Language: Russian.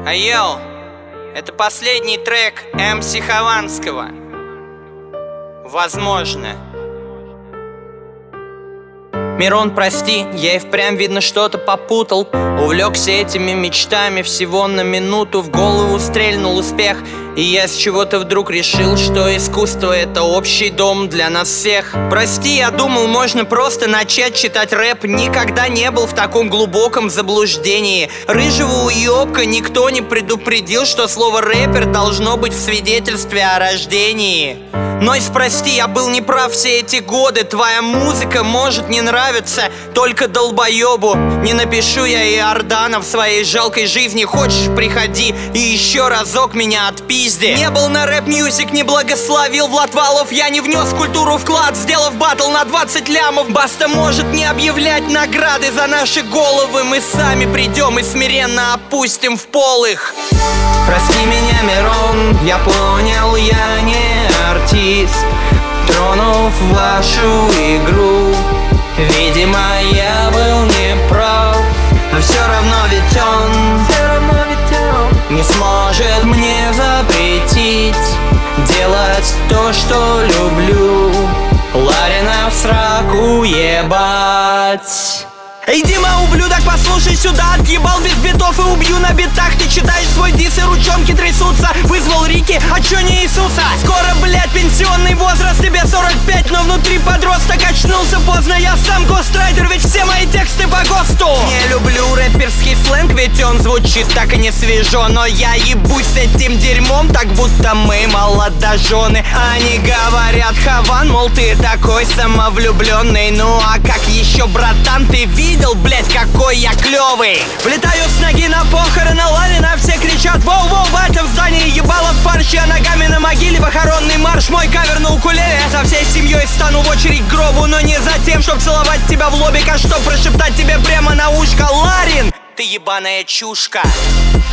Йоу, это последний трек МС Хованского. Возможно. Мирон, прости, я и впрямь, видно, что-то попутал. Увлекся этими мечтами всего на минуту. В голову стрельнул успех, и я с чего-то вдруг решил, что искусство — это общий дом для нас всех. Прости, я думал, можно просто начать читать рэп. Никогда не был в таком глубоком заблуждении. Рыжего уёбка никто не предупредил, что слово рэпер должно быть в свидетельстве о рождении. Нойз, прости, я был неправ все эти годы. Твоя музыка может не нравиться только долбоёбу. Не напишу я и Ордана в своей жалкой жизни. Хочешь, приходи и еще разок меня отпизди. Не был на рэп-мьюзик, не благословил Влад Валов. Я не внес в культуру вклад, сделав баттл на 20 лямов. Баста может не объявлять награды за наши головы. Мы сами придем и смиренно опустим в пол их. Прости меня, Мирон, я понял, я не артист, тронув вашу игру. Видимо, я был неправ, но все равно ведь он не сможет мне запретить делать то, что люблю. Ларина в сраку ебать. Эй, Дима, ублюдок, послушай сюда. Отъебал без битов и убью на битах. Ты читаешь свой дис и ручонки трясутся. Вызвал Рики, а чё не Иисуса? Скоро, блядь, пенсионный возраст. Тебе 45, но внутри подросток. Очнулся поздно, я сам гострайдер. Ведь все мои тексты по ГОСТу. Не люблю рэперский сленг, ведь он звучит так и не свежо. Но я ебусь с этим дерьмом, так будто мы молодожены. Они говорят, Хован, мол, ты такой самовлюбленный. Ну а как еще, братан, ты видел, блять, какой я клевый? Влетаю с ноги на похороны Ларина. Все кричат: воу-воу, батя в здании, ебало в фарше. Я ногами на могиле, похоронный марш. Мой кавер на укулеле. Я со всей семьей стану в очередь к гробу. Но не за тем, чтоб целовать тебя в лобик, а чтоб прошептать тебе прямо на ушко: Ларин, ты ебаная чушка.